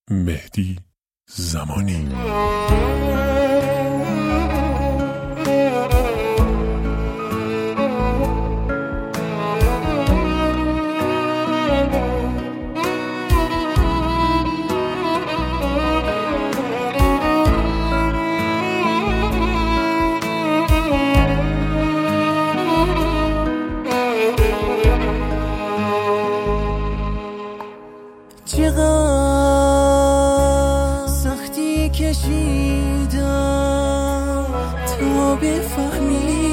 مهدی زمانی. چقدر سختی کشیدم تا بفهمی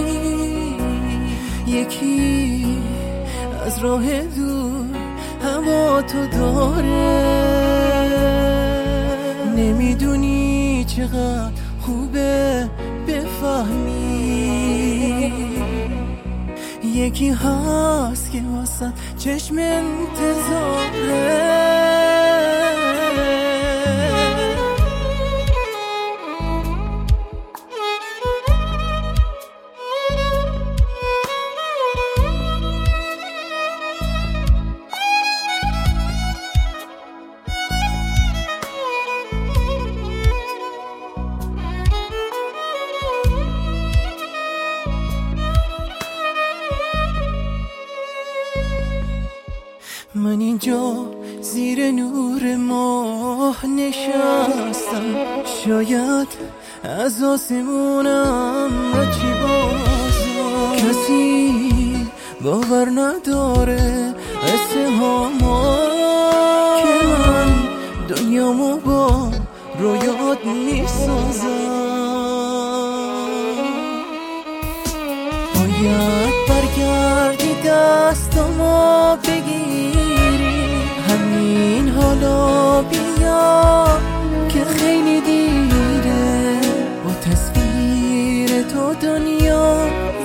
یکی از راه دور هوا تو داره. نمیدونی چقدر خوبه بفهمی یکی هست که واسه چشم انتظاره. من اینجا زیر نور ماه نشستم، شاید از آسمونم چی بازم. کسی باور نداره قصه هامو که من دنیامو با رویات میسازم. باید برگردی دستامو بگیری، همین حالا بیا که خیلی دیره. با تصویر تو دنیا